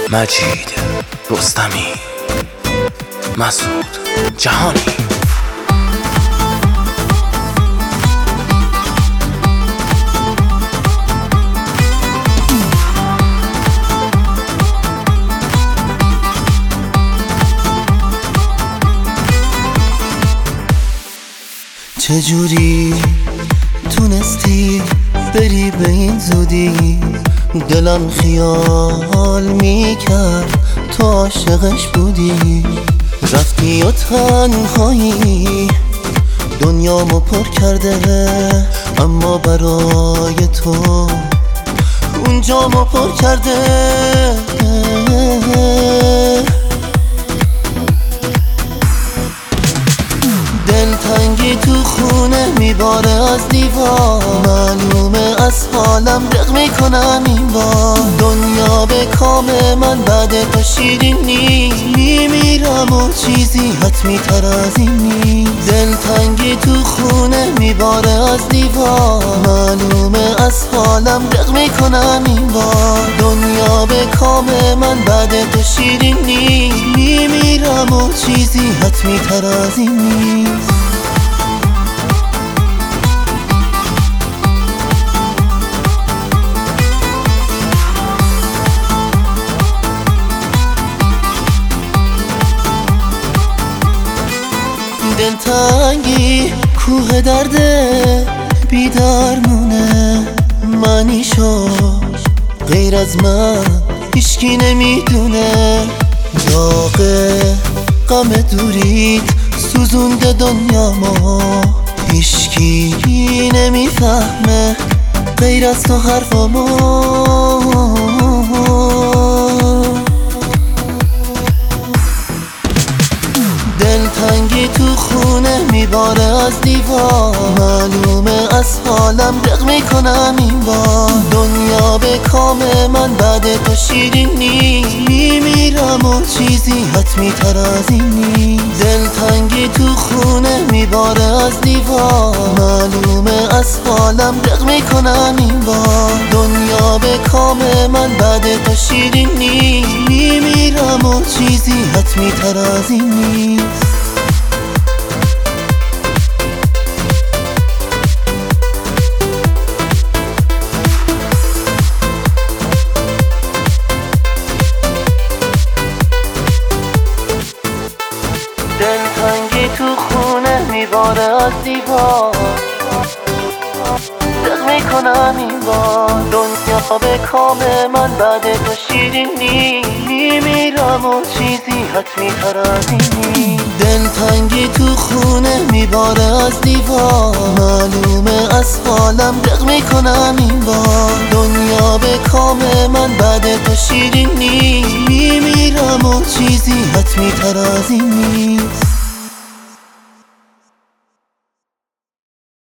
مجید رستمی، مسعود جهانی. چجوری تونستی بری به این زودی؟ دلم خیال میکرد تو عاشقش بودی. رفتی و تنهایی دنیامو پر کرده، اما برای تو اونجامو پر کرده. دلتنگی تو خونه میباره از دیوار، معلومه از حالم دق میکنم این بار. دنیا به کام من بعد تو شیرین نیست، میمیرم و چیزی حتمی تر از این نیست. دلتنگی تو خونه میباره از دیوار، معلومه از حالم دق میکنم این بار. دنیا به کام من بعد تو شیرین نیست، میمیرم و چیزی حتمی تر از این نیست. دلتنگی کوه درده بیدرمونه، معنیشو غیر از من هیچکی نمیدونه. داغ غم دوریت سوزونده دنیامو، هیچکی نمیفهمه غیر از تو حرفامو. دلتنگی تو خونه میباره از دیوار، معلومه از حالم دق میکنم این بار. دنیا به کام من بعد تو شیرین نیست، میمیرم و چیزی حتمی تر از این نیست. دلتنگی تو خونه میباره از دیوار، معلومه از حالم دق میکنم این بار. دنیا به کام من بعد تو شیرین نیست، میمیرم و چیزی حتمی تر از این نیست. دلتنگی تو خونه میباره از دیوار، دق میکنم این بار. دنیا به کام من بعد تو شیرین نیست، میمیرم و چیزی حتمی تر از این نیست. دلتنگی تو خونه میباره از دیوار، معلومه از حالم دق میکنم این بار. دنیا به کام من بعد تو شیرین نیست، میمیرم و چیزی حتمی تر از این نیست.